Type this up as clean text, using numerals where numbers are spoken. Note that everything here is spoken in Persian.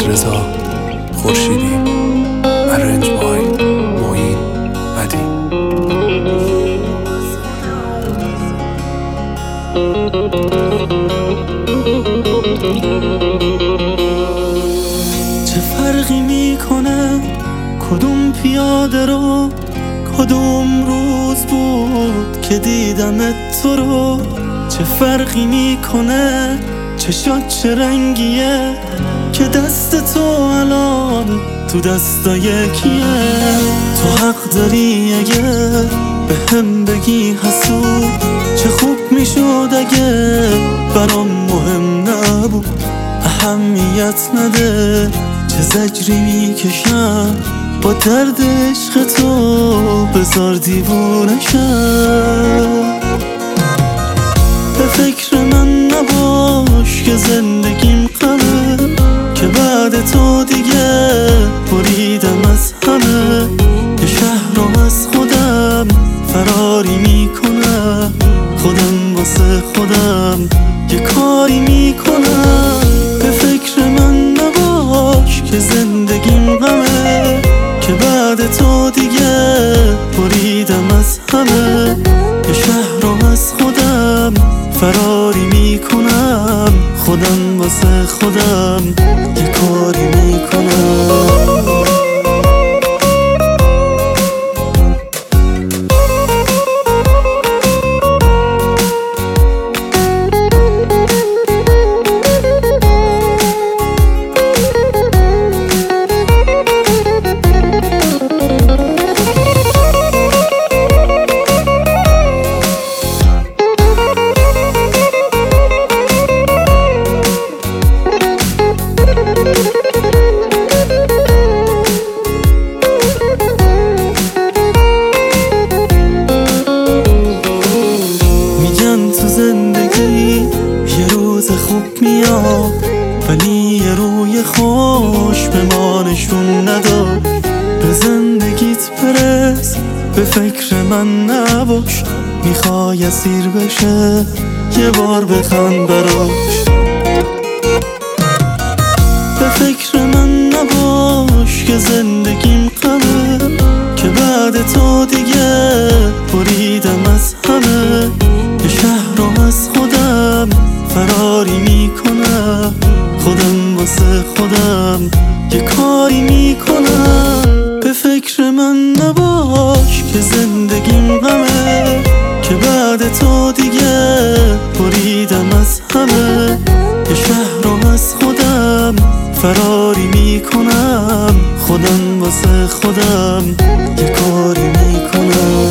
رضا خورشیدی. ارنج بای معین عدی. چه فرقی میکنه کدوم پیاده رو، کدوم روز بود که دیدمت تو رو؟ چه فرقی میکنه چشات چه رنگیه که دست تو الان تو دستا یکیه؟ تو حق داری اگه به هم بگی حسود، چه خوب میشد اگه برام مهم نبود. اهمیت نده چه زجری میکشم، با درد عشق تو بذار دیوونه شم. به فکر من نباش که زندگیم غمه، که بعد تو دیگه بریدم از همه. یه شهر رو از خودم فراری میکنم، خودم واسه خودم یه کاری میکنم. به فکر من نباش که زندگیم غمه، که بعد تو دیگه بریدم از همه. یه شهر رو از خودم فراری میکنم، خودم واسه خودم یه کاری میکنم. خوب میاد ولی یه روی خوش به ما نشون نداد. به زندگیت برس، به فکر من نباش. میخوای اسیر بشه یه بار بخند براش. به فکر من نباش که زندگیم غمه، که بعد تو دیگه بریدم از همه. یه شهر رو از خودم فراری میکنم، خودم واسه خودم یه کاری میکنم. به فکر من نباش که زندگیم غمه، که بعد تو دیگه بریدم از همه. یه شهر رو از خودم فراری میکنم، خودم واسه خودم یه کاری میکنم.